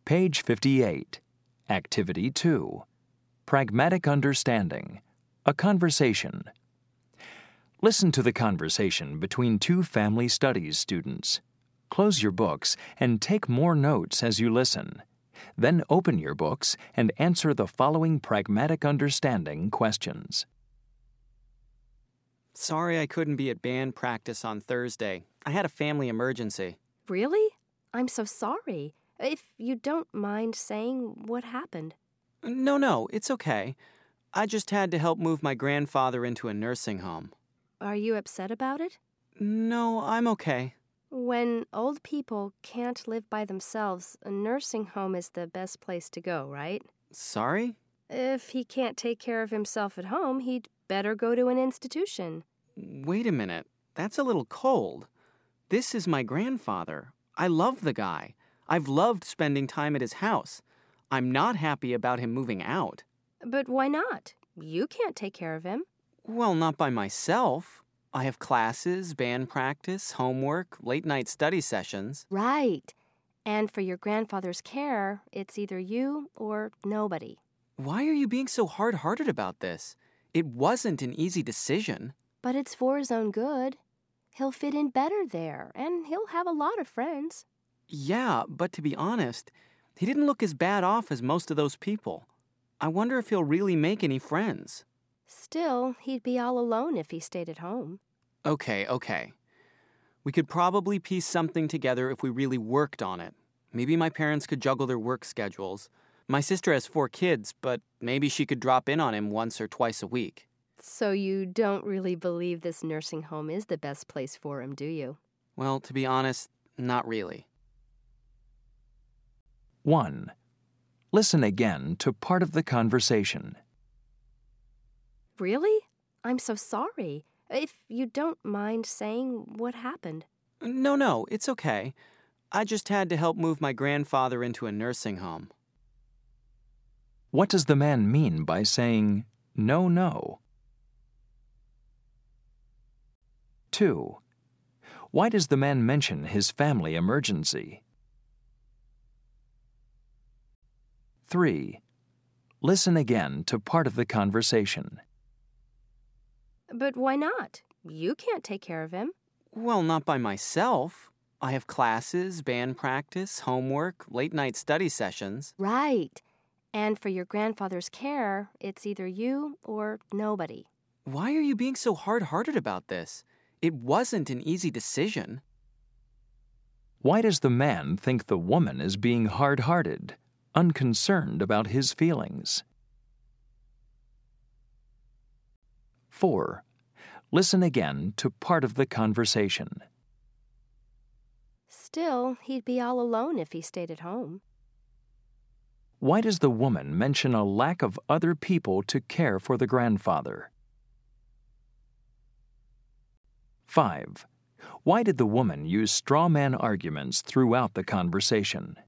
Page 58. Activity 2. Pragmatic Understanding. A Conversation. Listen to the conversation between two family studies students. Close your books and take more notes as you listen. Then open your books and answer the following pragmatic understanding questions. Sorry I couldn't be at band practice on Thursday. I had a family emergency. Really? I'm so sorry. If you don't mind saying what happened. No, it's okay. I just had to help move my grandfather into a nursing home. Are you upset about it? No, I'm okay. When old people can't live by themselves, a nursing home is the best place to go, right? Sorry? If he can't take care of himself at home, he'd better go to an institution. Wait a minute. That's a little cold. This is my grandfather. I love the guy. I've loved spending time at his house. I'm not happy about him moving out. But why not? You can't take care of him. Well, not by myself. I have classes, band practice, homework, late-night study sessions. Right. And for your grandfather's care, it's either you or nobody. Why are you being so hard-hearted about this? It wasn't an easy decision. But it's for his own good. He'll fit in better there, and he'll have a lot of friends. Yeah, but to be honest, he didn't look as bad off as most of those people. I wonder if he'll really make any friends. Still, he'd be all alone if he stayed at home. Okay. We could probably piece something together if we really worked on it. Maybe my parents could juggle their work schedules. My sister has 4 kids, but maybe she could drop in on him once or twice a week. So you don't really believe this nursing home is the best place for him, do you? Well, to be honest, not really. 1. Listen again to part of the conversation. Really? I'm so sorry. If you don't mind saying what happened. No, it's okay. I just had to help move my grandfather into a nursing home. What does the man mean by saying, no? 2. Why does the man mention his family emergency? 3. Listen again to part of the conversation. But why not? You can't take care of him. Well, not by myself. I have classes, band practice, homework, late-night study sessions. Right. And for your grandfather's care, it's either you or nobody. Why are you being so hard-hearted about this? It wasn't an easy decision. Why does the man think the woman is being hard-hearted, unconcerned about his feelings? 4. Listen again to part of the conversation. Still, he'd be all alone if he stayed at home. Why does the woman mention a lack of other people to care for the grandfather? 5. Why did the woman use straw man arguments throughout the conversation?